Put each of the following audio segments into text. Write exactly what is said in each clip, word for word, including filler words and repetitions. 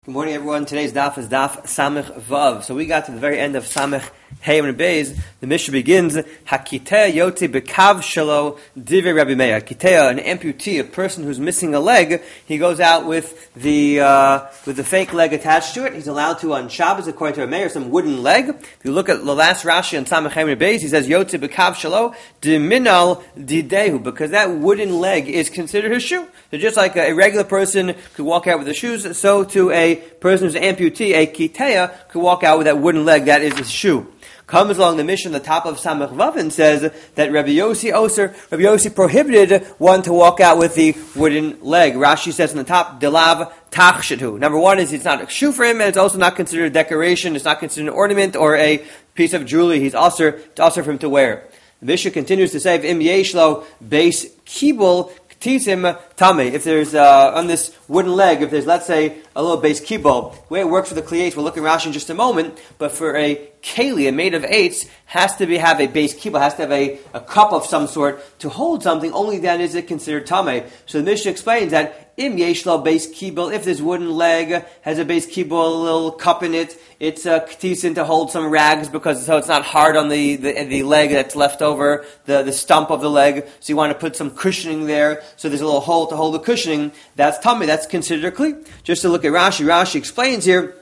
Good morning, everyone. Today's daf is daf Samech Vav. So we got to the very end of Samech Hey and Beis. The Mishnah begins, Hakitea Yoti Bekav Shalo Divrei Rabbi Meir. Hakitea, an amputee, a person who's missing a leg, he goes out with the uh, with the fake leg attached to it. He's allowed to on Shabbos, according to Rabbi Meir, some wooden leg. If you look at the last Rashi on Samech Hey and Beis, he says Yoti Bekav Shalo Diminal Didehu, because that wooden leg is considered his shoe. So just like a regular person could walk out with the shoes, so to a person who's an amputee, a kitea, could walk out with that wooden leg, that is his shoe. Comes along the Mishnah, the top of Samech Vav, and says that Rabbi Yossi Oser, Rabbi Yossi prohibited one to walk out with the wooden leg. Rashi says on the top, Delav Tachshetu. Number one is it's not a shoe for him, and it's also not considered a decoration, it's not considered an ornament or a piece of jewelry. He's also, it's also for him to wear. The Mishnah continues to say, Im Yeshlo Beis Kibul Tisim Tame. If there's, uh, on this wooden leg, if there's, let's say, a little base kibble, the way it works for the kliyes, we'll look at Rashi in just a moment, but for a keli, made of eights, has to be, have a base kibble, has to have a, a cup of some sort to hold something, only then is it considered tame. So the Mishnah explains that, im yeshlo base kibble, if this wooden leg has a base kibble, a little cup in it, it's a ktisin to hold some rags, because so it's not hard on the, the, the leg that's left over, the, the stump of the leg, so you want to put some cushioning there, so there's a little hole to hold the cushioning, that's tame, that's considered a kli. Just to look at Rashi, Rashi explains here,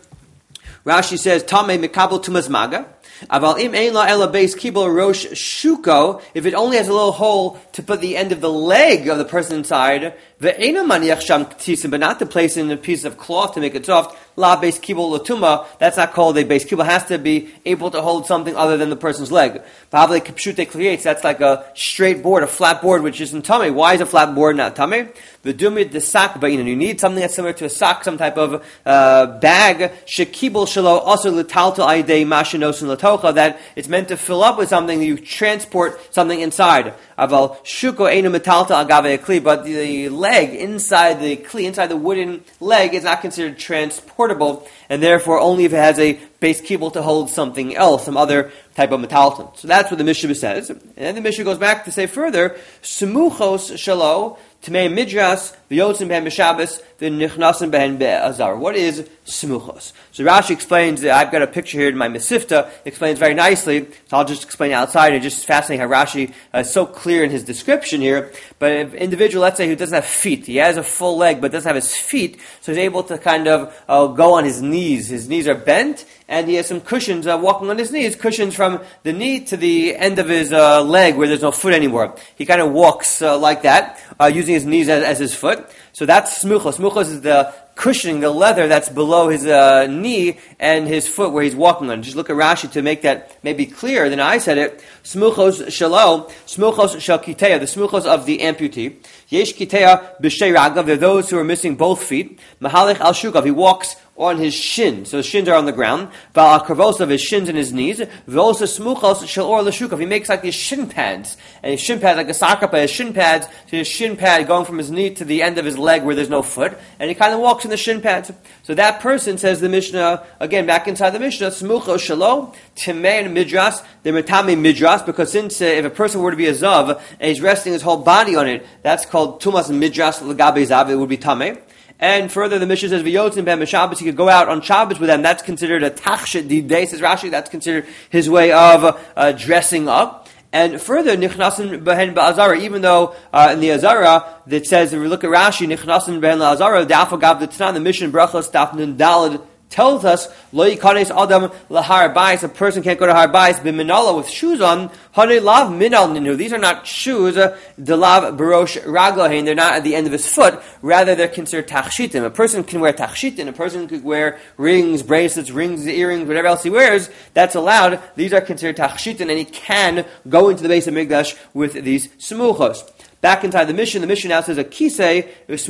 Rashi says, Tame mikabel tumas maga, aval im ein la ela beis kibel rosh shuko, if it only has a little hole to put the end of the leg of the person inside, ve'ena maniach sham ktisim, but not to place in a piece of cloth to make it soft, la beis kibel latuma, that's not called a beis kibel, has to be able to hold something other than the person's leg. Pavle kipshute klietz, that's like a straight board, a flat board, which isn't tame. Why is a flat board not tame? V'dumid the sack ba'ina, you need something that's similar to a sock, some type of uh, bag, shekibel shalo also litalto aidei mashinosun latocha, that it's meant to fill up with something, you transport something inside. Aval shuko einu metalta agave kli, but the leg inside the kli, inside the wooden leg, is not considered transportable, and therefore only if it has a base kibble to hold something else, some other type of metalton. So that's what the Mishnah says. And then the Mishnah goes back to say further, Semuchos shalo, Tmei Midras, V'yotzim behen b'Shabbos, V'nichnasim behen be'azar. What is Semuchos? So Rashi explains, that I've got a picture here in my Mesifta, explains very nicely, so I'll just explain outside. It's just fascinating how Rashi uh, is so clear in his description here. But an individual, let's say, who doesn't have feet, he has a full leg, but doesn't have his feet, so he's able to kind of uh, go on his knees. His knees are bent, and he has some cushions uh, walking on his knees, cushions from the knee to the end of his uh, leg where there's no foot anymore. He kind of walks uh, like that, uh, using his knees as, as his foot. So that's smuchos. Smuchos is the cushioning, the leather that's below his uh, knee and his foot where he's walking on. Just look at Rashi to make that maybe clearer than I said it. Smuchos shalo, smuchos shal kitea, the smuchos of the amputee. Yesh kitea b'shtei ragav, they're those who are missing both feet. Mahalech al shukav, he walks on his shins, so his shins are on the ground. Val kravos of his shins and his knees. V'osa smuchos shel or l'shukav, he makes like these shin pads, and his shin pads like a soccer player, his shin pads, so his shin pad going from his knee to the end of his leg where there's no foot, and he kind of walks in the shin pads. So that person, says the Mishnah, again back inside the Mishnah, smuchos shelo timei and midras, they're metame midras, because since uh, if a person were to be a zav and he's resting his whole body on it, that's called tumas and midras l'gabe zav, it would be tamei. And further, the Mishnah says, "V'yotzim b'hem b'Shabbos." He could go out on Shabbos with them. That's considered a tachshet didei. Says Rashi, that's considered his way of uh, dressing up. And further, nichnasim b'hen ba'azara. Even though uh, in the Azara that says, if we look at Rashi, nichnasim b'hen la'azara, da'afo gav d'tnan, the Mishnah brachos daf nun daled tells us, lo yikanes adam lahar bais, a person can't go to har bais b'minala with shoes on, hane lav minal ninu. These are not shoes, uh, de lav barosh raglahin, they're not at the end of his foot, rather they're considered tachshitim. A person can wear tachshitim, a person could wear rings, bracelets, rings, earrings, whatever else he wears, that's allowed. These are considered tachshitim, and he can go into the base of Mikdash with these smuchos. Back inside the Mishnah, the Mishnah now says a kisei,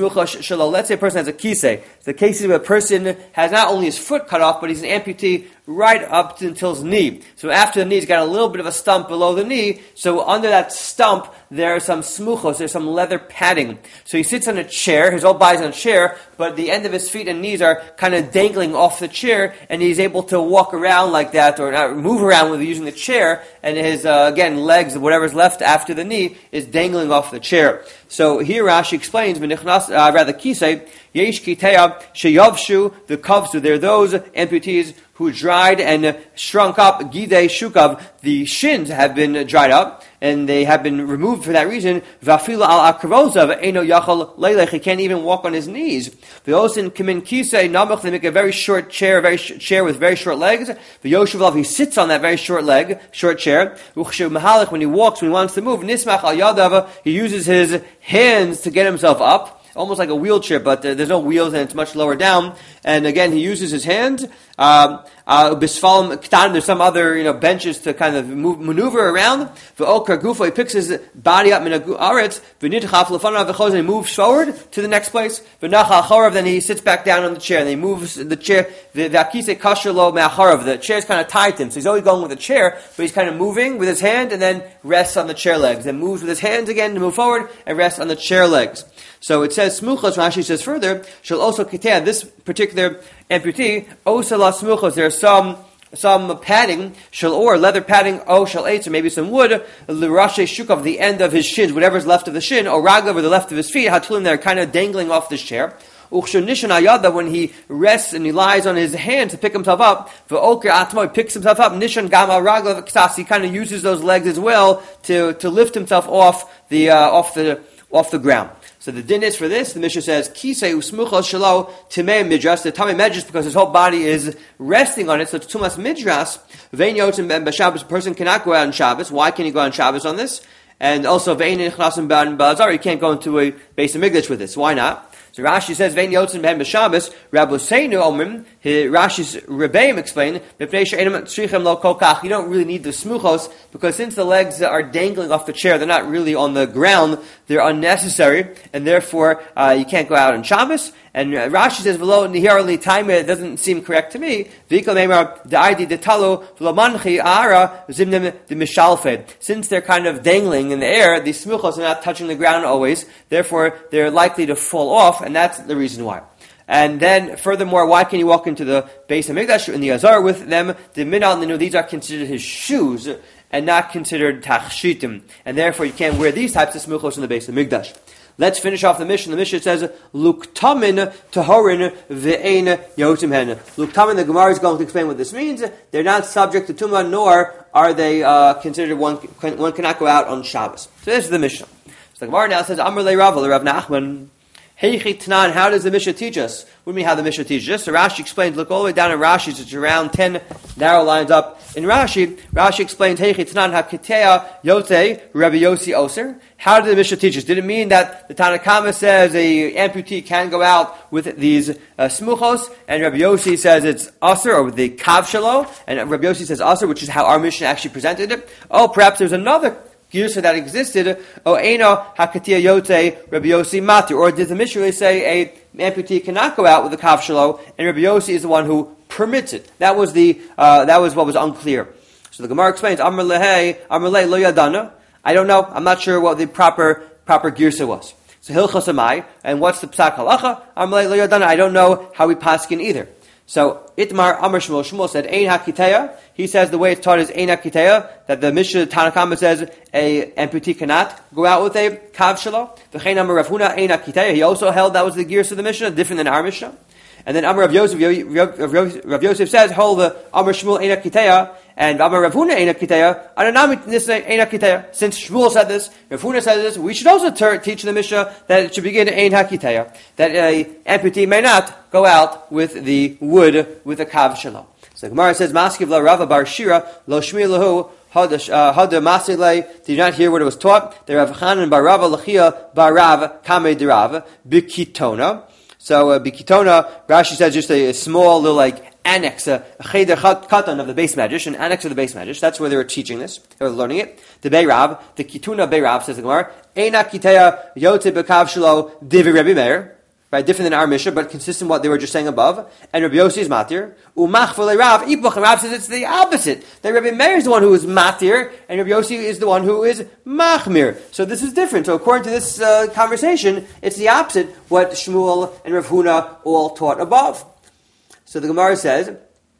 let's say a person has a kisei. The case is where a person has not only his foot cut off, but he's an amputee right up to, until his knee. So after the knee, he's got a little bit of a stump below the knee. So under that stump, there are some smuchos, there's some leather padding. So he sits on a chair, his whole body's on a chair, but the end of his feet and knees are kind of dangling off the chair, and he's able to walk around like that, or not, move around with using the chair, and his, uh, again, legs, whatever's left after the knee, is dangling off the chair. So here Rashi explains, uh, rather Kisei, Yesh Kiteya Sheyavshu, the Kavsu, they're those amputees who dried and shrunk up, Gidei Shukav, the shins have been dried up, and they have been removed for that reason. Vafila al Akarozav, Eino Yachal Leilech, he can't even walk on his knees. The Osin Kimin Kisei Namach, they make a very short chair, a very sh- chair with very short legs. The Yoshavlav, he sits on that very short leg, short chair. Uchshu Mahalach, when he walks, when he wants to move, Nismach al Yadav, he uses his hands to get himself up. Almost like a wheelchair, but uh, there's no wheels and it's much lower down. And again, he uses his hands. Um, uh, Bisfalim Ktan, there's some other, you know, benches to kind of move, maneuver around. V'okar Gufo, he picks his body up in a aretz. V'nitchaf lefanav v'chos, and he moves forward to the next place. V'nacha achorav, then he sits back down on the chair, and he moves the chair. V'akise kasher lo me'achorav, the chair's kind of tied to him, so he's always going with the chair, but he's kind of moving with his hand, and then rests on the chair legs. Then moves with his hands again to move forward, and rests on the chair legs. So it says, smuchos, Rashi says further, shall also kitea, this particular amputee, osa la smuchos, there's some some padding, shall or, leather padding, o shall eitz, or maybe some wood, l'rashe shukov, the end of his shins, whatever's left of the shin, or raglav, or the left of his feet, hatulim, they're kind of dangling off this chair. Uchshanishan ayada, when he rests and he lies on his hand to pick himself up, v'oker atmo, he picks himself up, nishan gama raglav ksas, he kind of uses those legs as well to, to lift himself off the, uh, off the, off the ground. So the din is for this, the Mishnah says, Kisei usmuchos shelo timei midras, the tamei midras, because his whole body is resting on it, so it's tumas midras. Vein yotzim ben b'Shabbos, a person cannot go out on Shabbos. Why can he go on Shabbos on this? And also, vein nichnasim ben ba'azar, he can't go into a base of Mikdash with this. Why not? So Rashi says, "Vein yotzim ben b'Shabbos." Rabbi Seinu omrim. Rashi's Rebbeim explain, "You don't really need the smuchos because since the legs are dangling off the chair, they're not really on the ground. They're unnecessary, and therefore uh, you can't go out on Shabbos." And uh, Rashi says, "V'lo nihar li time." It doesn't seem correct to me. V'ikol meimar da'idi detalo v'lo manchi ara zimnem demishalfed. Since they're kind of dangling in the air, these smuchos are not touching the ground always. Therefore, they're likely to fall off, and that's the reason why. And then, furthermore, why can he walk into the base of Mikdash in the Azar with them? The minal ninu, these are considered his shoes and not considered tachshitim, and therefore you can't wear these types of smuchos in the base of Mikdash. Let's finish off the Mishnah. The Mishnah says, Luktamin tahorin ve'ein yotim hen. Luktamin, the Gemara is going to explain what this means. They're not subject to tumah, nor are they uh, considered one, one cannot go out on Shabbos. So this is the Mishnah. So the Gemara now says, Amr le Rav, le Rav Nachman. Heichi Tanan, how does the Mishnah teach us? What do you mean how the Mishnah teaches us? So Rashi explains, look all the way down in Rashi, it's around ten narrow lines up. In Rashi, Rashi explains, Heichi Tanan hakitea yote Rabbi Yossi Oser. How did the Mishnah teach us? Did it mean that the Tanakama says a amputee can go out with these uh, smuchos, and Rabbi Yossi says it's Oser, or with the kav shelo, and Rabbi Yossi says Oser, which is how our Mishnah actually presented it? Oh, perhaps there's another Girsa that existed, O Eino Hakatia Yote Rabbi Yossi Matir, or did the Mishnah really say a amputee cannot go out with the kav shelo, and Rabbi Yossi is the one who permits it? That was the uh, that was what was unclear. So the Gemara explains, Amr lehe, Amr le lo yadana. I don't know. I'm not sure what the proper proper Girsa was. So Hilchos Amai, and what's the Psak Halacha? Amr le lo yadana. I don't know how we paskin either. So Itmar Amr Shmuel Shmuel said Ein Hakiteya. He says the way it's taught is Ein Hakiteya, that the Mishnah Tanakama says a amputee cannot go out with a kav shelo. V'chein Amr Rav Huna Ein Hakiteya. He also held that was the gears of the Mishnah, different than our Mishnah. And then Amr Rav Yosef, Rav Yosef says hold the Amr Shmuel Ein Hakiteya and Amr Rav Huna Ein Hakiteya. Ananami Nisnei Ein Hakiteya. Since Shmuel said this, Rav Huna said this, we should also ter- teach the Mishnah that it should begin Ein Hakiteya, that a amputee may not go out with the wood with a kav shelo. So the Gemara says, Maskiv la Rava bar Shira lo shmi lahu hada masilei. Did you not hear what it was taught? The Rav Chanan bar Rava lachia bar Rav kamei de Rav bikitona. So uh, bikitona, Rashi says just a, a small little like annex, a cheder katan of the base medrash, an annex of the base medrash. That's where they were teaching this. They were learning it. The Beirav, the kituna Beirav, says the Gemara, Eina kiteya yote bekav shelo divi Rabbi Meir. Right, different than our Mishnah, but consistent with what they were just saying above. And Rabbi Yossi is matir. Umach v'le Rav ipuch. And Rav says it's the opposite. That Rabbi Meir is the one who is matir, and Rabbi Yossi is the one who is machmir. So this is different. So according to this uh, conversation, it's the opposite what Shmuel and Rav Huna all taught above. So the Gemara says,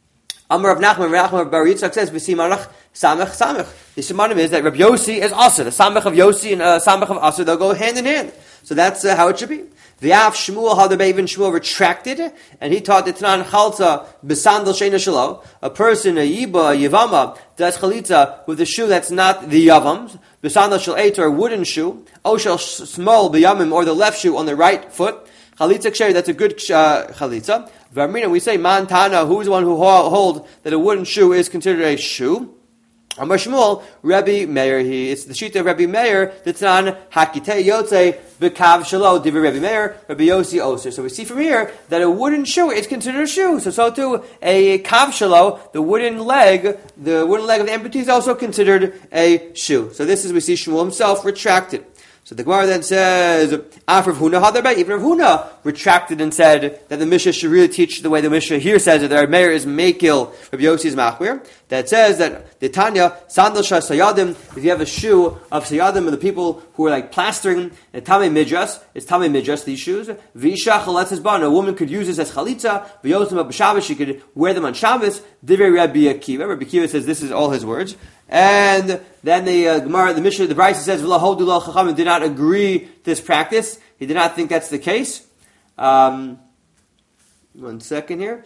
Amar Rav Nachman, Rav Nachman Bar Yitzchak says, V'simanach samech samech. The simanim is that Rabbi Yossi is Asur. The samech of Yossi and uh, samech of Asur, they'll go hand in hand. So that's uh, how it should be. The Av Shmuel Hadabay even Shmuel retracted, and he taught the Tanan Chalza B'sandal Sheina Shalo. A person, a Yiba, a Yivama, does Chalitza with a shoe that's not the Yavam's. B'sandal Shel Eight, or a wooden shoe. Oshel Small B'yamim, or the left shoe on the right foot. Chalitza Ksher, that's a good uh, Chalitza. Varmina, we say Mantana, who's the one who hold that a wooden shoe is considered a shoe? Amar Shmuel, Rabbi Meir, he, it's the sheet of Rabbi Meir, the Tanan Hakitei Yotze B'kav Shalo Divi Rabbi Meir, Rabbi Yossi Oser. So we see from here that a wooden shoe is considered a shoe. So so too a Kav Shalo, the wooden leg, the wooden leg of the amputee is also considered a shoe. So this is we see Shmuel himself retracted. So the Gemara then says, After Huna Hadarbai, even Rav Huna retracted and said that the Mishnah should really teach the way the Mishnah here says that the Meir is Mekil, Rabbi Yossi is Machmir. That says that the Tanya, Sandal Shah Sayadim, if you have a shoe of Sayadim of the people who are like plastering, and Tamei Midras, it's Tamei Midras, these shoes. Visha Chalatzes Ban, a woman could use this as Chalitza, V'yosim B'Shabbos, she could wear them on Shabbos. Divrei Rabbi Akiva, Rabbi Akiva says this is all his words. And then the uh, Gemara, the Mishnah, the Brisa says, "V'lo hodu lo chachamim," did not agree to this practice. He did not think that's the case. Um, one second here.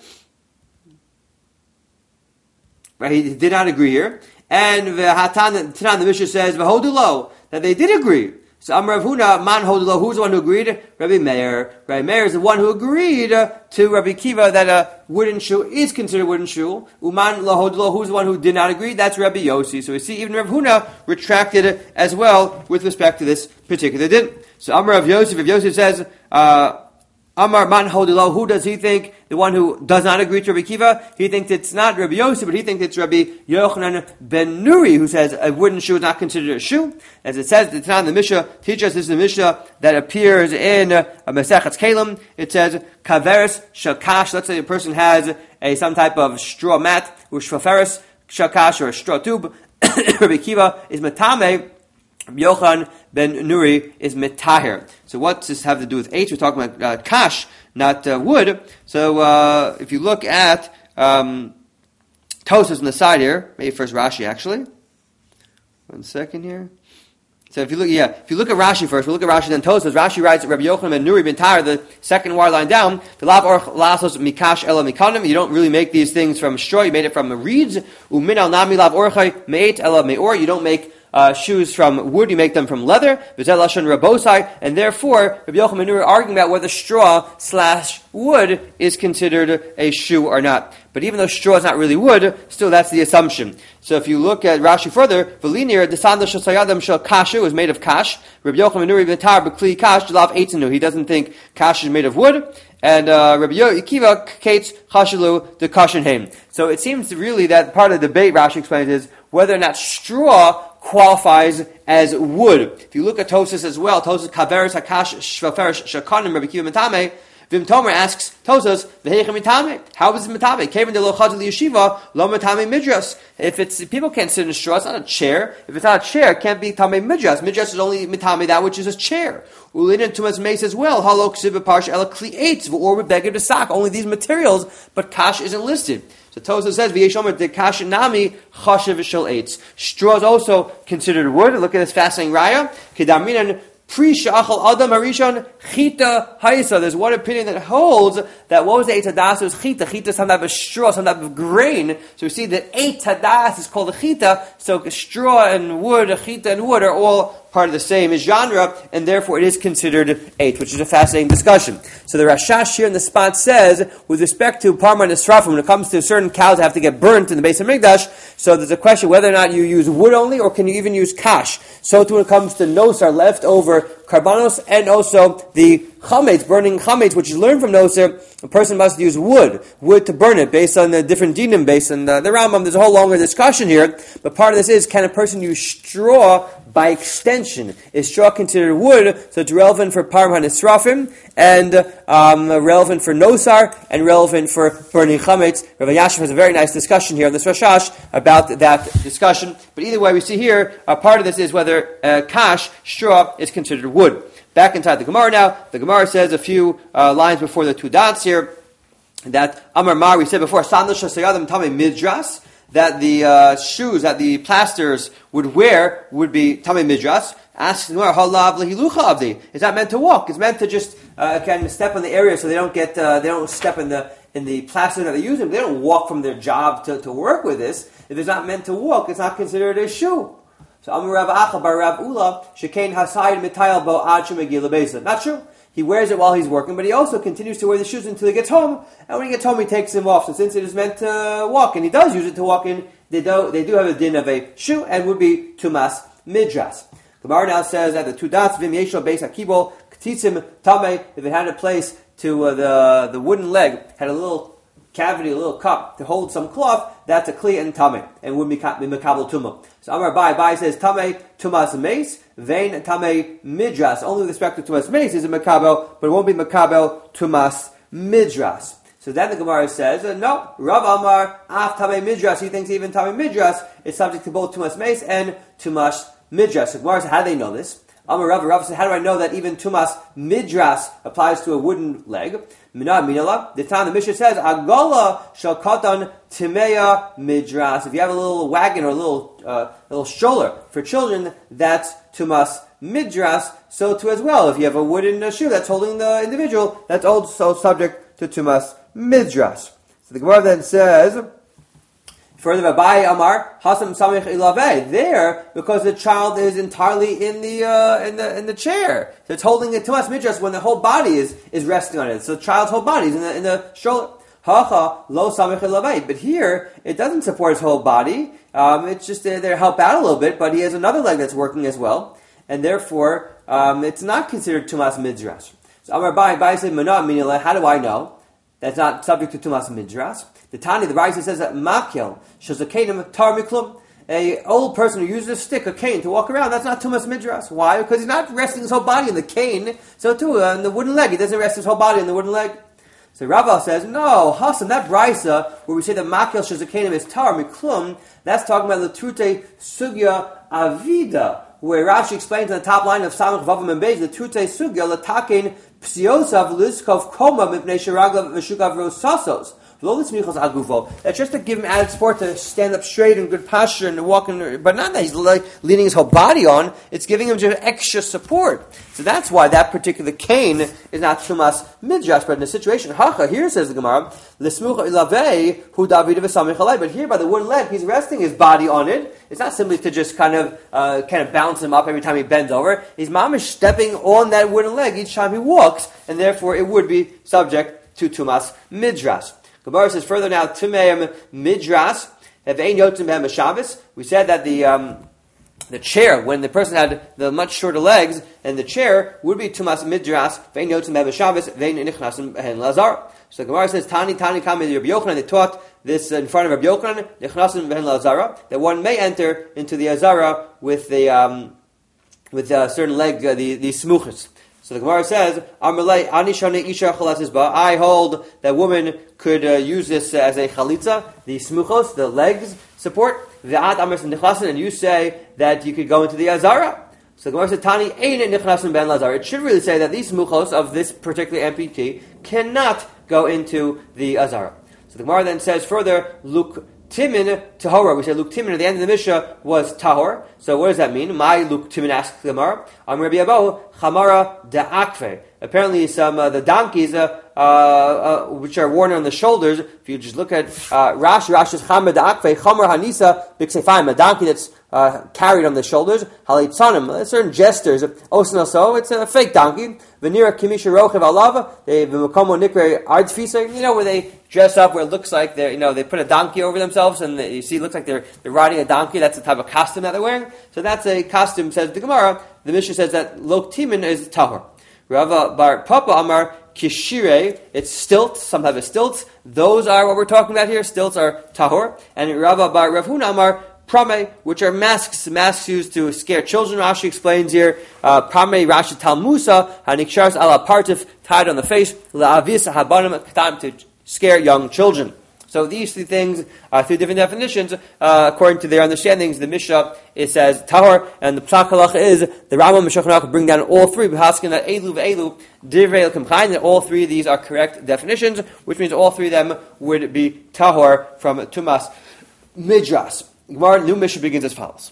Right, he did not agree here. And v'hatan, Tanan, the Mishnah says, "V'hodu lo," that they did agree. So Amar Rav Huna, man hodu lo, who's the one who agreed? Rabbi Meir. Rabbi Meir is the one who agreed to Rabbi Kiva that a wooden shoe is considered a wooden shoe. Uman lo hodu lo, who's the one who did not agree? That's Rabbi Yossi. So we see even Rav Huna retracted it as well with respect to this particular din. So Amar Rav Yossi, Rav Yossi says, uh, Amar man hodilo, who does he think? The one who does not agree to Rabbi Kiva, he thinks it's not Rabbi Yossi, but he thinks it's Rabbi Yochanan ben Nuri, who says a wooden shoe is not considered a shoe. As it says, the Tanan, the Mishnah teaches, this is the Mishnah that appears in uh, Masechet Kalim. It says, Kaveris shakash, let's say a person has a some type of straw mat, or shvaferis shakash, or a straw tube. Rabbi Kiva is metame, Yochanan ben Nuri is metahir. So what does this have to do with H? We're talking about uh, kash, not uh, wood. So uh, if you look at um, Tosas on the side here, maybe first Rashi actually. One second here. So if you look, yeah, if you look at Rashi first, we'll look at Rashi then Tosas. Rashi writes that Rabbi Yochanan ben Nuri ben Tahir, the second wire line down, the lav or lasos mikash ela mikanim. You don't really make these things from straw. You made it from reeds. Umin al nami lav orchai meit ela meor. You don't make Uh, shoes from wood, you make them from leather, and therefore, Rabbi Yochanan ben Nuri are arguing about whether straw slash wood is considered a shoe or not. But even though straw is not really wood, still that's the assumption. So if you look at Rashi further, Velinir, the sandal shel sayadam shel kashu is made of kash. Rabbi Yochanan ben Nuri v'tar b'kli kash jalav eitzenu. He doesn't think kash is made of wood. And uh, Rabbi Akiva kates chashilu the kashin heim. So it seems really that part of the debate, Rashi explains, is whether or not straw qualifies as wood. If you look at Tosas as well, Tosas kaveris hakash shvaferis shakanim Rabbi Kiva metame. Vim Tomer asks Tosas, "V'heicha mitame? How is it mitame? Kevin de lo chad liyeshiva lo mitame midras. If it's if people can't sit in a straw, it's not a chair. If it's not a chair, it can't be tame midras. Midras is only mitame that which is a chair. Ulin and Tumas Mace as well. Halo ksiva parsh ela kli eitz v'or beged besak. Only these materials, but kash isn't listed." So Tosas says, "V'yeshomer de kash nami chashiv shel eitz." Straw is also considered wood. Look at this fascinating raya. Kedaminan. Pre shachal adam harishon chita haisa. There's one opinion that holds that what was the eight hadas? It was chita. Chita is some type of straw, some type of grain. So we see that eight hadas is called a chita. So straw and wood, a chita and wood are all part of the same genre, and therefore it is considered eight, which is a fascinating discussion. So the Rashash here in the spot says, with respect to Parma and Esrafim, when it comes to certain cows that have to get burnt in the base of Mikdash, so there's a question whether or not you use wood only, or can you even use kash. So too when it comes to nosar, leftover karbanos, and also the chametz, burning chametz, which is learned from nosar, a person must use wood, wood to burn it, based on the different dinim, based on the, the Rambam. There's a whole longer discussion here, but part of this is, can a person use straw by extension? Is straw considered wood? So it's relevant for Parma and Esrafim, and um, relevant for nosar, and relevant for burning chametz. Rav Yashiv has a very nice discussion here on this Rashash about that discussion. But either way, we see here, uh, part of this is whether uh, kash, straw, is considered wood. Back inside the Gemara now, the Gemara says a few uh, lines before the two dots here. that Amar Mar, we said before, Sandal Shasayadim Tame Midras, that the uh, shoes that the plasters would wear would be Tame Midras. Asks Halav is that meant to walk? It's meant to just uh, kind of step in the area so they don't get uh, they don't step in the in the plaster that they're using. They don't walk from their job to, to work with this. If it's not meant to walk, it's not considered a shoe. So Amar Rav Acha bar Rav Ula Shekain Hasayid Mitayal Bo Ad Shemagil Beisa. Not true. He wears it while he's working, but he also continues to wear the shoes until he gets home. And when he gets home, he takes them off. So since it is meant to walk, and he does use it to walk in, they do they do have a din of a shoe and would be tumas midras. Gemara now says that the two dots vim yeshel beis akibo ktitzim tame. If it had a place to uh, the the wooden leg had a little cavity, a little cup to hold some cloth, that's a kli and tame and would be makabel tuma. So Amar Bai Bai says tame tumas meis vein tame midras. Only with respect to tumas meis is a makabel, but it won't be makabel tumas midras. So then the Gemara says, uh, no, Rav Amar af tame midras. He thinks even tame midras is subject to both tumas meis and tumas midras. So Gemara says, how do they know this? Amar Rav Rav says, how do I know that even tumas midras applies to a wooden leg? Mina minala. The time the Mishnah says, Agola shall katan timeya midras. If you have a little wagon or a little uh, little stroller for children, that's tumas midras. So too as well, if you have a wooden uh, shoe that's holding the individual, that's also subject to tumas midras. So the Gemara then says, further, Abai Amar Hasam Samich Ilave. There, because the child is entirely in the uh, in the in the chair, so it's holding it to us midras when the whole body is, is resting on it. So the child's whole body is in the in the stroller. Hacha lo Samich Ilave. But here it doesn't support his whole body. Um, it's just there to help out a little bit. But he has another leg that's working as well, and therefore um, it's not considered tumas midras. So Amar Bai Bai said Mana Minila. How do I know that's not subject to tumas midras? The Tani, the Raisa says that makil shazakenim tar miklum. A old person who uses a stick, a cane, to walk around, that's not tumas midras. Why? Because he's not resting his whole body in the cane. So too, uh, in the wooden leg, he doesn't rest his whole body in the wooden leg. So Rava says, no, Hassan, that Raisa, where we say that makil shazakenim is tar miklum, that's talking about the Trute Sugya Avida, where Rashi explains in the top line of Samach Vavam and Beis, the Trute Sugya latakein psiosav liskov koma mipnei shiragav v'shukav rosasos. That's just to give him added support to stand up straight and good posture and walking, but not that he's like leaning his whole body on. It's giving him just extra support. So that's why that particular cane is not tumas midras. But in the situation, hacha here says the Gemara, l'smucha ilavei hu david v'samich alei. But here by the wooden leg, he's resting his body on it. It's not simply to just kind of uh, kind of bounce him up every time he bends over. He's mamish stepping on that wooden leg each time he walks, and therefore it would be subject to tumas midras. Gemara says further now, Timeim Midras, Vein Yotzim Behem Shabbos. We said that the um, the chair, when the person had the much shorter legs, and the chair would be Tumas Midras, Vein Yotzim Behem Shabbos, Vein Nichnasim Behem Lazar. So the Gemara says, Tani Tani Kami Rabbi Yochanan, they taught this in front of Rabbi Yochanan, Nichnasim Behem Lazara, that one may enter into the Azara with the um, with a certain leg, uh, the the smuchas. So the Gemara says, I hold that woman could uh, use this as a chalitza, the smuchos, the legs support, and you say that you could go into the azara. So the Gemara says, Tani ein nichnasim ben lazar. It should really say that these smuchos of this particular amputee cannot go into the azara. So the Gemara then says further, Luke Timin tahora. We said Luke Timin at the end of the Mishnah was tahor. So what does that mean? My Luke Timin asks the Gemara. Am Rabbi Abahu chamara da'akve. Apparently, some uh, the donkeys uh, uh, uh, which are worn on the shoulders. If you just look at uh, Rashi, Rashi's chamar da'akve chamar hanisa b'ksefayim, a donkey that's uh, carried on the shoulders. Halitzanim, certain gestures. Osin so it's a fake donkey. Venira kimisha rochev alava. They v'makomo nikre ardfisa. You know where they dress up where it looks like they're, you know, they put a donkey over themselves and they, you see it looks like they're they're riding a donkey. That's the type of costume that they're wearing. So that's a costume, says the Gemara. The Mishnah says that Lok Timin is tahor. Rava bar Papa Amar Kishire, it's stilts, some type of stilts. Those are what we're talking about here. Stilts are tahor. And Rava bar Rav Huna Amar Prame, which are masks, masks used to scare children. Rashi explains here, uh, Prame Rashi Talmusa, Hanikshars ala partif, tied on the face, La'avis habanim, to scare young children. So these three things are three different definitions. Uh, according to their understandings, the Mishnah, it says tahor, and the Psak Halacha is the Rambam Meshach bring down all three. B'haskin elu v'elu divrei el kimchayin. That all three of these are correct definitions, which means all three of them would be tahor from Tumas Midras. Gemara, new Mishnah begins as follows: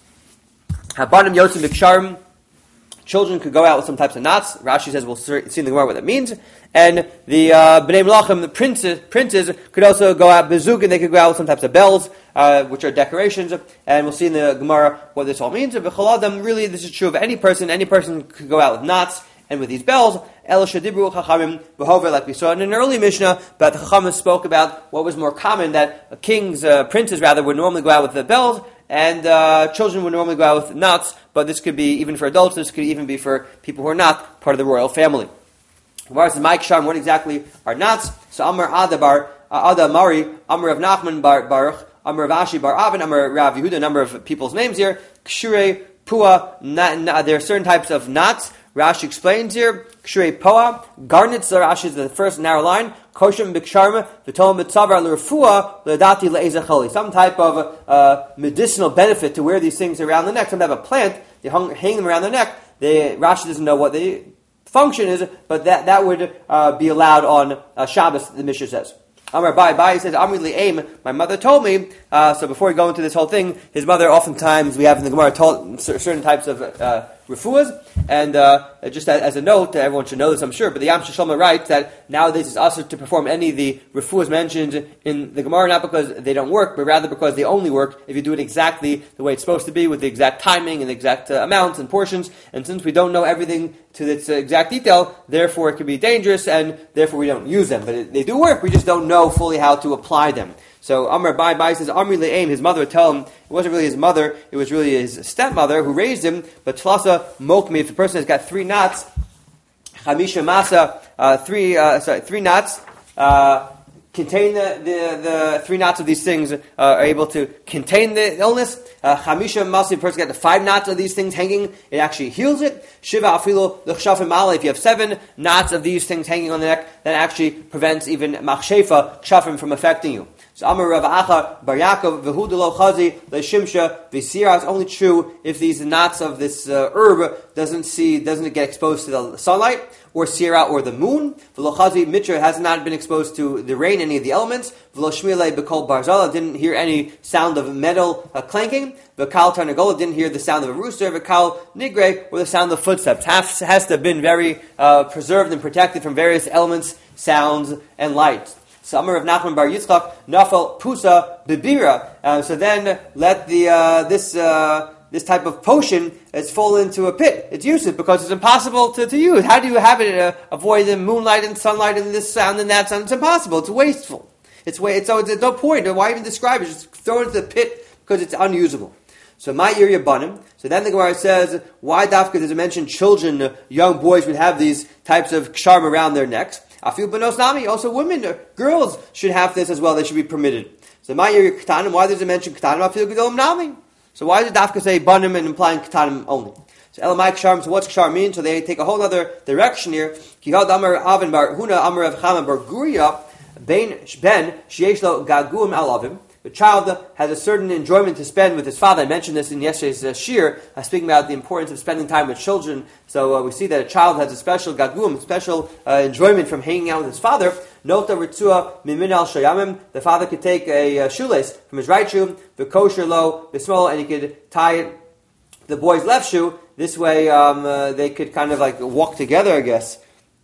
Habanim yotzim b'ksharim. Children could go out with some types of knots. Rashi says we'll see in the Gemara what that means. And the uh, Bnei Melachim, the princes, princes could also go out bezug, and they could go out with some types of bells, uh, which are decorations. And we'll see in the Gemara what this all means. But B'chol really, this is true of any person. Any person could go out with knots and with these bells. El shadibru chachamim b'hover, like we saw in an early Mishnah. But the chachamim spoke about what was more common, that kings, uh, princes rather, would normally go out with the bells, and uh, children would normally go out with knots. But this could be even for adults. This could even be for people who are not part of the royal family. Whereas the Mike Sharm, what exactly are knots? So Amar Ada bar uh, Ada Mari, Amar of Nachman bar Baruch, Amar of Ashi bar Avin, Amar Rav Yehuda, a number of people's names here. Kshure Pua, na, na, there are certain types of knots. Rashi explains here. Kshure Poa, garnets. So Rashi is the first narrow line. Koshem Biksharma, V'tol Mitzavar L'Refua, L'Dati Le'ezacholi. Some type of uh, medicinal benefit to wear these things around the neck. Some type of plant, they hung, hang them around the neck. They, Rashi doesn't know what they function is, but that, that would uh, be allowed on uh, Shabbos, the Mishnah says. Amar Bai Bai says, Amri Li'aim, my mother told me, uh, so before we go into this whole thing, his mother oftentimes, we have in the Gemara, told certain types of uh, refuahs, and uh, just as, as a note, everyone should know this, I'm sure, but the Yam Shlomo writes that nowadays it's also to perform any of the refuahs mentioned in the Gemara, not because they don't work, but rather because they only work if you do it exactly the way it's supposed to be, with the exact timing and the exact uh, amounts and portions, and since we don't know everything to its uh, exact detail, therefore it can be dangerous, and therefore we don't use them. But it, they do work, we just don't know fully how to apply them. So Amar Bai Bai says, Amri Le'aim, his mother would tell him, it wasn't really his mother, it was really his stepmother who raised him, but Tlasa Mokmi, if the person has got three knots, Chamisha Masa, uh, three, uh, sorry, three knots, uh, contain the, the, the three knots of these things uh, are able to contain the illness. Uh, Chamisha Masa, the person got the five knots of these things hanging, it actually heals it. Shiva Afilu L'chshafim Mala, if you have seven knots of these things hanging on the neck, that actually prevents even Machshefa, Kshafim, from affecting you. So Amar Rav Acha Bar Yaakov V'hu Lo Chazi LeShimsha V'Sira. It's only true if these knots of this uh, herb doesn't see doesn't get exposed to the sunlight or Sira or the moon. V'Lo Chazi Mitra has not been exposed to the rain, any of the elements. V'Lo Shmile B'Kol Barzala, didn't hear any sound of metal uh, clanking. V'Kal Tarnagola, didn't hear the sound of a rooster. V'Kal Nigre, or the sound of footsteps. Has, has to have been very uh, preserved and protected from various elements, sounds, and light. So Amar of Nachman Bar Yitzchak Nafal Pusa Bibira. Uh, so then let the uh, this uh, this type of potion is fall into a pit. It's useless because it's impossible to, to use. How do you have it uh, avoid the moonlight and sunlight and this sound and that sound? It's impossible. It's wasteful. It's wa- it's, so it's no point. Why even describe it? Just throw it into the pit because it's unusable. So my area banim. So then the Gemara says, why dafka does it mention children, uh, young boys would have these types of ksharm around their necks? Afil benos nami, also women, uh, girls should have this as well. They should be permitted. So my area ketanim. Why does it mention ketanim? Afil gedolim nami. So why does dafka say banim and implying ketanim only? So elamai ksharm. So what's ksharm mean? So they take a whole other direction here. Kihad amar avin bar huna amar of chama bar guria ben ben sheyesh lo gaguim alavim. The child has a certain enjoyment to spend with his father. I mentioned this in yesterday's uh, shir, uh, speaking about the importance of spending time with children. So uh, we see that a child has a special gagum, special uh, enjoyment from hanging out with his father. Nota ritzua mimin al shayamim. The father could take a uh, shoelace from his right shoe, the kosher lo, the small, and he could tie it to the boy's left shoe. This way um, uh, they could kind of like walk together, I guess.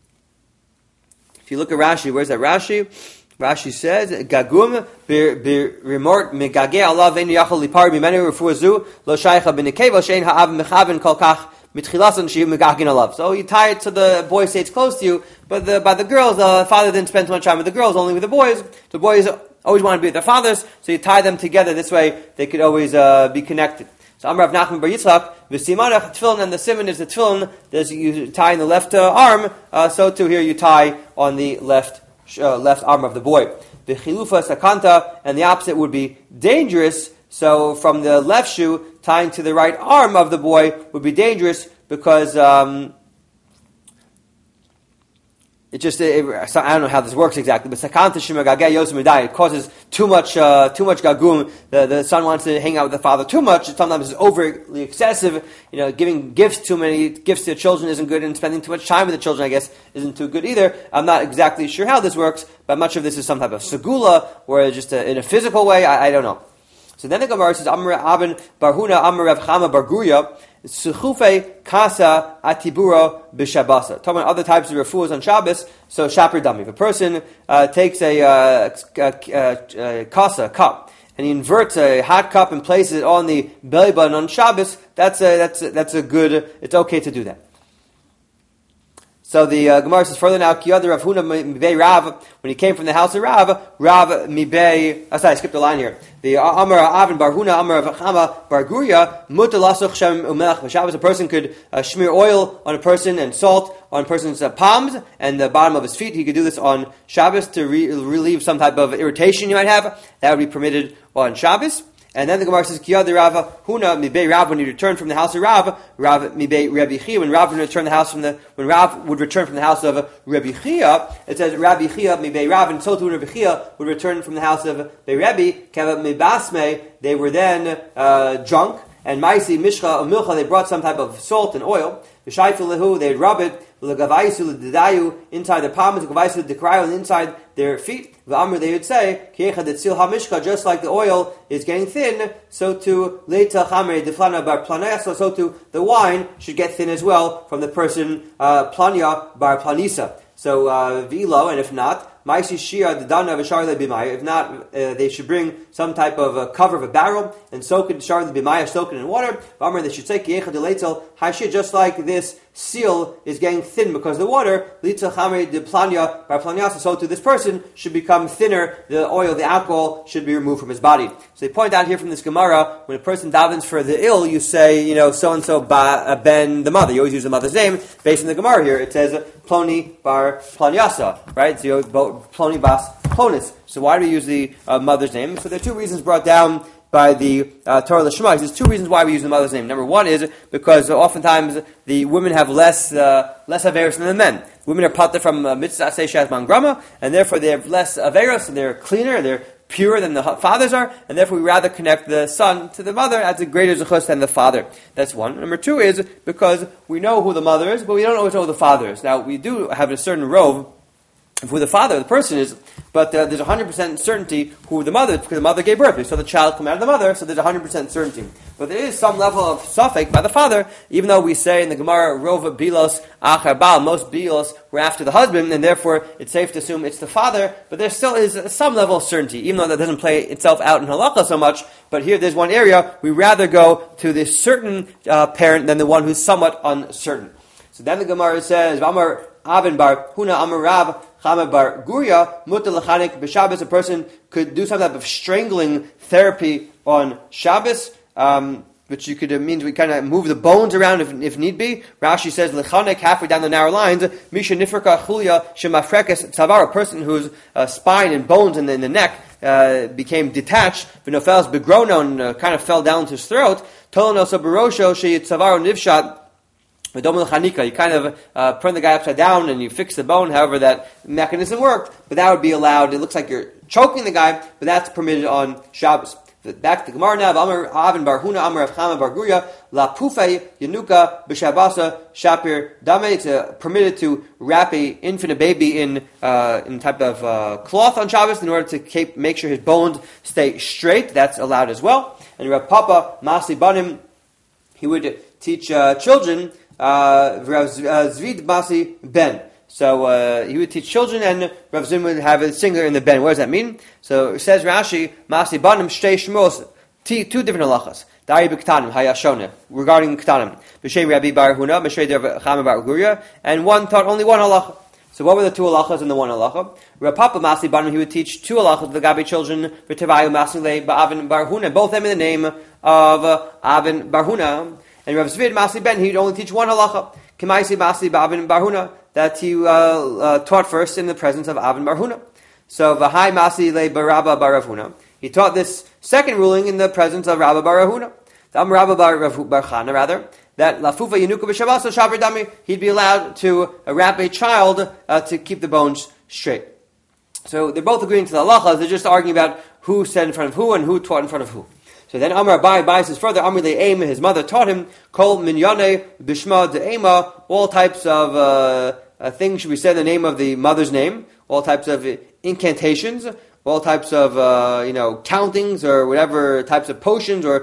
If you look at Rashi, where's that Rashi? Rashi says, "Gagum bir remort megage Allah ve'en yachol lipar b'menu refuazu lo shaycha b'nekeva shein ha'av mechaven kol kach mitchilasan she megagin alav." So you tie it so the boy stays close to you, but the, by the girls, the father didn't spend too much time with the girls, only with the boys. The boys always want to be with their fathers, so you tie them together. This way, they could always uh, be connected. So Amar Rav Nachman Bar Yitzchak v'simanach tefillin, and the simon is the tefillin. There's you tie in the left uh, arm, uh, so too here you tie on the left. Uh, left arm of the boy. The chilufa sakanta, and the opposite would be dangerous. So from the left shoe tying to the right arm of the boy would be dangerous because um, It just, it, it, I don't know how this works exactly, but sakanta shima gageh yosem midai, it causes too much, uh, too much gagum. The, the son wants to hang out with the father too much. Sometimes it's overly excessive. You know, giving gifts, too many gifts to the children isn't good, and spending too much time with the children, I guess, isn't too good either. I'm not exactly sure how this works, but much of this is some type of segula, or just a, in a physical way. I, I don't know. So then the Gemara says, Amar Abin Barhuna, Amar Rav Chama Bar Guria, Suchufe Kasa Atibura Bishabasa. Talking about other types of refuahs on Shabbos, so Shaper Dami. If a person uh, takes a, uh, a, a, a kasa, cup, and he inverts a hot cup and places it on the belly button on Shabbos, that's a, that's a, that's a good, it's okay to do that. So the uh, Gemara says further now, Kiyad Rav Huna Mibei Rav, when he came from the house of Rav, Rav Mibei, oh, sorry, I skipped a line here. The Amar Avin Bar Huna, Amar Rav Chama Bar Guria, Muta Lasuch Shem Umelech B'Shabbos, a person could uh, smear oil on a person and salt on a person's uh, palms and the bottom of his feet. He could do this on Shabbos to re- relieve some type of irritation you might have. That would be permitted on Shabbos. And then the Gemara says, Kiyad Rava Huna Mibei Rav, when he returned from the house of Rav, Rav Mibei Rabbi Chia, when Rav would return the house from the when Rav would return from the house of Rabbi Chia, it says Rabbi Chia Mibei Rav, and so too Rabbi Chia would return from the house of Rabbi Kava Mibasme. They were then uh, drunk, and Maisi Mishcha or Milcha, they brought some type of salt and oil. V'shayfu lehu, they'd rub it. V'legavaisu l'didayu, inside their palms. V'legavaisu l'dikrayu, inside their feet. V'amr, they would say, Kiecha detzil ha-mishcha, just like the oil is getting thin, so too leita chamre deflana bar planaya, so, so too the wine should get thin as well from the person uh, planya bar planisa. So uh, v'ilo, and if not, Maisi shia the dana v'sharle b'maya. If not, uh, they should bring some type of uh, cover of a barrel and soak it, sharle b'maya, soak it in water. V'amr, they should say kiecha deleitel hashir, just like this seal is getting thin because of the water. Litza chamre de planya bar planyasa, so to this person should become thinner. The oil, the alcohol, should be removed from his body. So they point out here from this Gemara, when a person davens for the ill, you say, you know, so and so ba ben the mother. You always use the mother's name. Based on the Gemara here, it says Ploni bar planyasa, right? So you Ploni bas plonis. So why do we use the uh, mother's name? So there are two reasons brought down by the uh, Torah L'Shema. There's two reasons why we use the mother's name. Number one is because oftentimes the women have less uh, less averos than the men. Women are pater from uh, mitzvah seishas mangrama, and therefore they have less averos, and they're cleaner, they're purer than the fathers are, and therefore we rather connect the son to the mother as a greater zechus than the father. That's one. Number two is because we know who the mother is, but we don't always know who the father is. Now, we do have a certain rove of who the father, the person is, but uh, there's one hundred percent certainty who the mother is, because the mother gave birth. We saw the child come out of the mother, so there's one hundred percent certainty. But there is some level of suffix by the father, even though we say in the Gemara, Rova Bilos Achar Baal, most Bilos were after the husband, and therefore it's safe to assume it's the father, but there still is some level of certainty, even though that doesn't play itself out in halakha so much. But here there's one area, we rather go to this certain uh, parent than the one who's somewhat uncertain. So then the Gemara says, Amar Avin Bar Huna Amar Rav Chama Bar Guria Muta Lachanik B'Shabbos. A person could do some type of strangling therapy on Shabbos, um, which you could uh, means we kind of move the bones around if, if need be. Rashi says Lachanik, halfway down the narrow lines, Misha Nifrika Chulia Shemafrekes Tzavar, a person whose uh, spine and bones in the, in the neck uh, became detached, V'nofels Begrono, and uh, kind of fell down to his throat. Tolonosa Barosho Sheyit Tzavaro Nivshat. You kind of uh, turn the guy upside down and you fix the bone, however that mechanism worked, but that would be allowed. It looks like you're choking the guy, but that's permitted on Shabbos. Back to the Gemara now, Amar Avin Bar Huna, Amar Rav Chama Bar Guria, La Pufei Yanuka B'Shabbasa Shapir Dame. It's uh, permitted to wrap a infant, a baby, in uh, in type of uh, cloth on Shabbos in order to keep, make sure his bones stay straight. That's allowed as well. And Rav Papa Masi Banim, he would teach uh, children. Uh, Rav Zvid Masi Ben. So uh, he would teach children, and Rav Zim would have a singer in the Ben. What does that mean? So it says Rashi, Masi Banim Shtei Shmos, two different halachas. Dari b'ktanim hayashone regarding ktanim. B'shei Rabbi Bar Huna, b'shei Rav Chama Bar Guria, and one taught only one halacha. So what were the two halachas and the one halacha? Rav Papa Masi Banim, he would teach two halachas to the Gabi children. V'tevayu Masi Le Ba'avin Bar Huna, both them in the name of uh, Avin Bar Huna. And Rav Zvid Masi Ben, he'd only teach one halacha. Kemaisi Masi Ba'avin Bar Huna, that he uh, uh, taught first in the presence of Avin Bar Huna. So V'hai Masi Le Barabba Bar Rav Huna. He taught this second ruling in the presence of Rabba Bar Rav Huna. The Am Rabba Bar Rav Bar Chana, rather. that lafufa yinuka b'shabbat so shabar dami, he'd be allowed to uh, wrap a child uh, to keep the bones straight. So they're both agreeing to the halachas. They're just arguing about who said in front of who and who taught in front of who. So then Amar Abai Abai says further, Amar Le'ema, his mother taught him, Kol minyane b'shma de'ema, all types of uh, uh, things should be said in the name of the mother's name, all types of incantations, all types of uh, you know countings or whatever types of potions or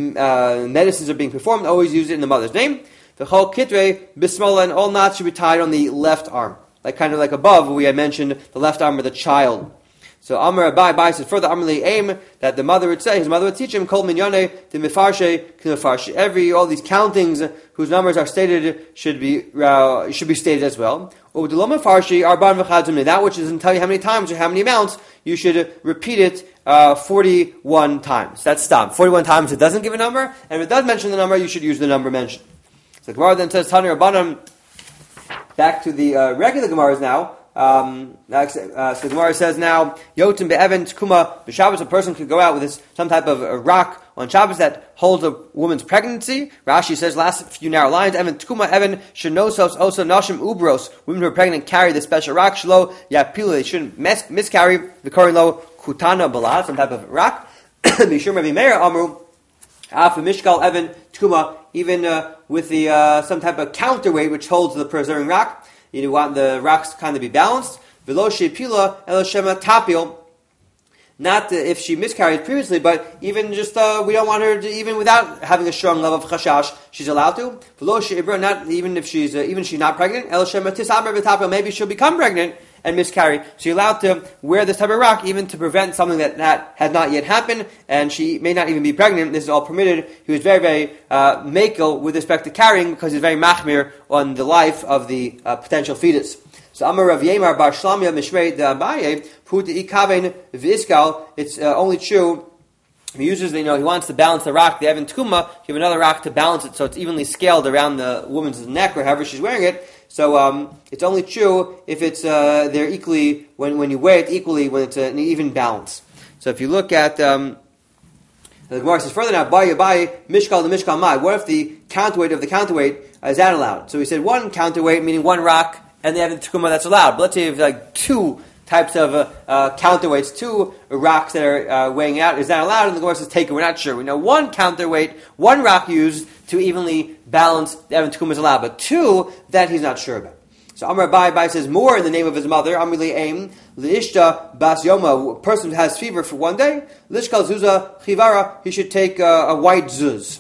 uh, medicines are being performed. Always use it in the mother's name. The Chol Kitre b'smola, and all knots should be tied on the left arm, like kind of like above where we had mentioned the left arm of the child. So Amar Abai Abai said further, Amar Le'em, that the mother would say, his mother would teach him, Kol minyane de mifarshe k'mifarshe. Every, all these countings whose numbers are stated should be uh, should be stated as well. U'delo mifarshi arban v'chad. That which doesn't tell you how many times or how many amounts, you should repeat it uh, forty-one times. That's stop. forty-one times it doesn't give a number, and if it does mention the number, you should use the number mentioned. So the Gemara then says, Tani Rabbanan, back to the uh, regular Gemaras now. Um, uh, so the Gemara says now, Yotim be'evan tkuma b'Shabbos, a person could go out with this, some type of a rock on Shabbos that holds a woman's pregnancy. Rashi says, last few narrow lines, Evan tkuma evan shenosos osa nashim ubros. Women who are pregnant carry the special rock. Shlo yapilu, they shouldn't mis- miscarry. The korin lo kutana balad, some type of rock. Mishum Rabbi Meir amru af mishkal evan tkuma, even uh, with the uh, some type of counterweight which holds the preserving rock. You want the rocks to kind of be balanced. V'lo she'pila elo shema tapil. Not uh, if she miscarried previously, but even just uh, we don't want her to, even without having a strong level of chashash, she's allowed to. V'lo she'ibra, not even if she's uh, even if she's not pregnant. Elo shema tisamer v'tapil. Maybe she'll become pregnant and miscarry. So you're allowed to wear this type of rock even to prevent something that, that has not yet happened, and she may not even be pregnant. This is all permitted. He was very, very uh, makel with respect to carrying because he's very machmir on the life of the uh, potential fetus. So Amar Rav Yemar Bar Shlamya Mishrei de Abaye Put Ikaven V'iskal. It's uh, only true. He uses, you know, he wants to balance the rock, the Evan Tkuma. You have another rock to balance it so it's evenly scaled around the woman's neck or however she's wearing it. So um, it's only true if it's uh, they're equally when, when you weigh it equally when it's an even balance. So if you look at um, the Gemara says further now, Abai Abai Mishkal the Mishkal Mai. What if the counterweight of the counterweight uh, is that allowed? So we said one counterweight, meaning one rock, and they have the tukuma that's allowed. But let's say if like two types of uh, uh, counterweights, two rocks that are uh, weighing out, is that allowed? And the Gemara says take it. We're not sure. We know one counterweight, one rock used to evenly balance the Evan Tukuma is allowed, but two, that he's not sure about. So Amar Abai Abai says more in the name of his mother, Amar Li'aim, Li'ishta Bas Yoma, a person who has fever for one day, Lishkal Zuzah Chivara, he should take uh, a white zuz.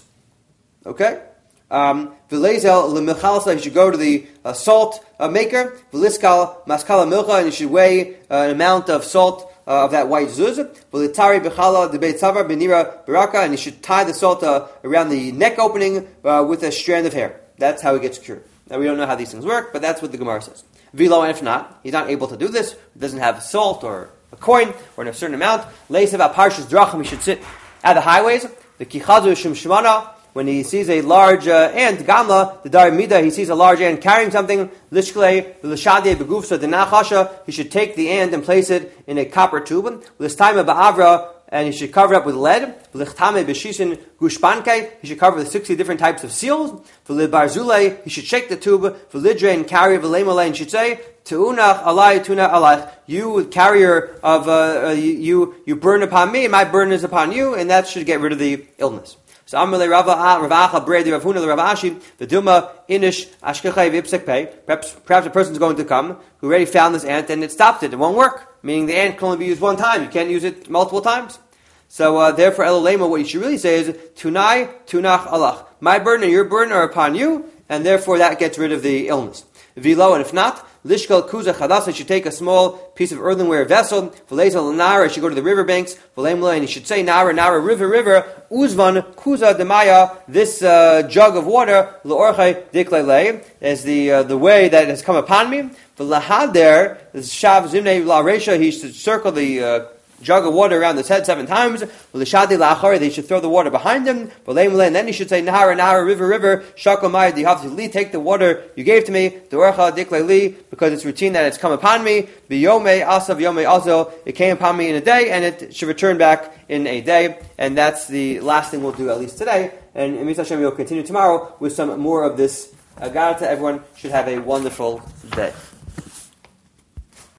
Okay? Um, V'leizel L'milchalsa, he should go to the uh, salt uh, maker, V'liskal Maskala Milcha, and he should weigh uh, an amount of salt Uh, of that white zuz, v'litari b'chala debeit tzavar b'nira baraka, and he should tie the salt uh, around the neck opening uh, with a strand of hair. That's how he gets cured. Now we don't know how these things work, but that's what the Gemara says. V'lo, and if not, he's not able to do this, he doesn't have salt or a coin or a certain amount. Leisav aparshas drachim, he should sit at the highways. The kichazu shum shmana, when he sees a large uh, ant, gamla, the dar mida, he sees a large ant carrying something, lishkle, l'shadeh begufsa denachasha, he should take the ant and place it in a copper tube, l'staima ba'avra, and he should cover it up with lead, l'chtame b'shisin gushpanke, he should cover the sixty different types of seals, v'libarzule, he should shake the tube, v'lidre, and carry v'lemale, and should say, Tu'unach alai tuna alach, you carrier of, uh, uh, you, you burn upon me, and my burden is upon you, and that should get rid of the illness. So Amalei Ravacha Bredi Ravuna the Ravashi the Duma Inish Ashkechai Vipsek Pei. Perhaps perhaps a person's going to come who already found this ant and it stopped it. It won't work. Meaning the ant can only be used one time. You can't use it multiple times. So uh, therefore Elolema, what you should really say is Tunai Tunach Allah. My burden and your burden are upon you, and therefore that gets rid of the illness. Vilo, and if not, Lishkal Kuza Chadas, should take a small piece of earthenware vessel, V'lezel Nara, should go to the riverbanks, V'lemla, and he should say, Nara, Nara, river, river, Uzvan, Kuza Demaya, this uh, jug of water, L'orchai Diklele, is the uh, the way that has come upon me. V'lahader, Shav Zimne La Resha, he should circle the uh, jug of water around his head seven times. They should throw the water behind him. And then he should say, Nahara, Nahara, river, river, Shakamai, Dihavli, take the water you gave to me, because it's routine that it's come upon me. Biyome, Asav, Yome, Azo, it came upon me in a day, and it should return back in a day. And that's the last thing we'll do, at least today. and in Mitzvah Hashem we'll continue tomorrow with some more of this Agarta. Everyone should have a wonderful day.